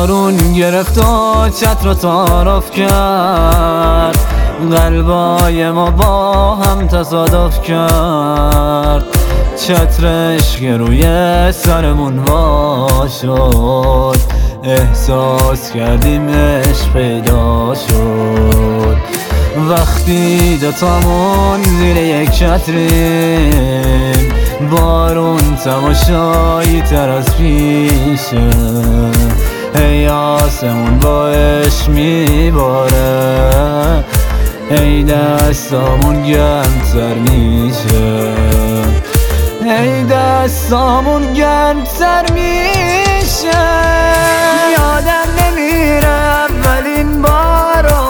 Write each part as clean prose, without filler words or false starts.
بارون گرفت و چتر رو تعارف کرد، قلبای ما با هم تصادف کرد. چترش که روی سرمون وا شد، احساس کردیمش پیدا شد. وقتی دوتامون زیر یک چتریم، بارون تماشایی تر از پیشه. ای آسمون با عشق میباره، ای دستامون گرمتر میشه، ای دستامون گرمتر میشه. یادم نمیره اولین بارو،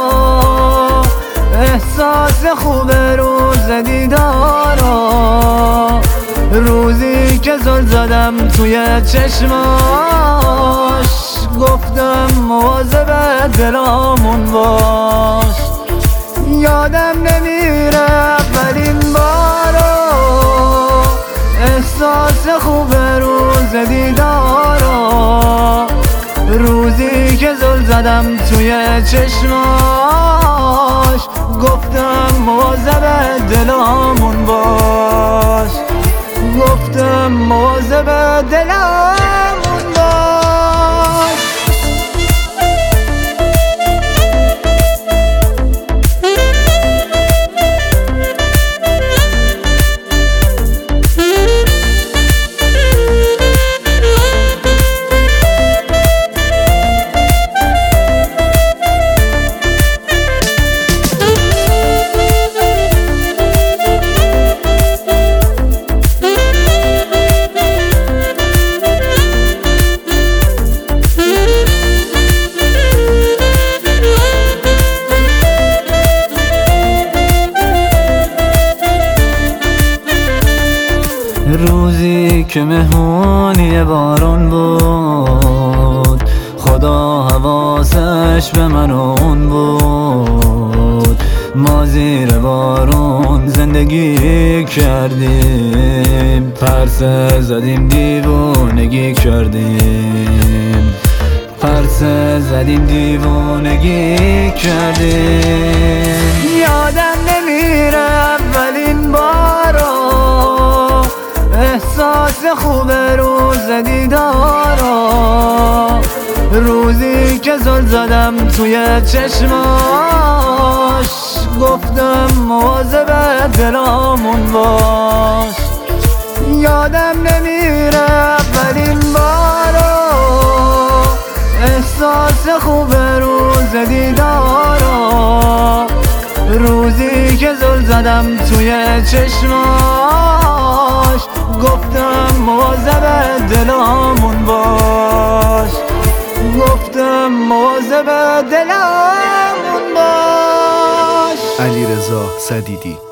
احساس خوب روز دیدارو، روزی که زل زدم توی چشماش، گفتم مواظب دلامون باش. یادم نمیره اولین بارو، احساس خوب روز دیدارو، روزی که زل زدم توی چشماش، گفتم مواظب دلامون باش، گفتم مواظب دلامون باش. روزی که مهمونی بارون بود، خدا حواسش به من و اون بود. ما زیر بارون زندگی کردیم، پرسه زدیم دیوونگی کردیم، پرسه زدیم دیوونگی کردیم. یادم نمیره اولین بارو، احساس خوب روز دیدارو، روزی که زل زدم توی چشماش، گفتم مواظب دلامون باش. یادم نمیره اولین بارو، احساس خوب روز دیدارو، روزی که زل زدم توی چشماش، گفتم مواظب دلامون باش، گفتم مواظب دلامون باش. علیرضا سدیدی.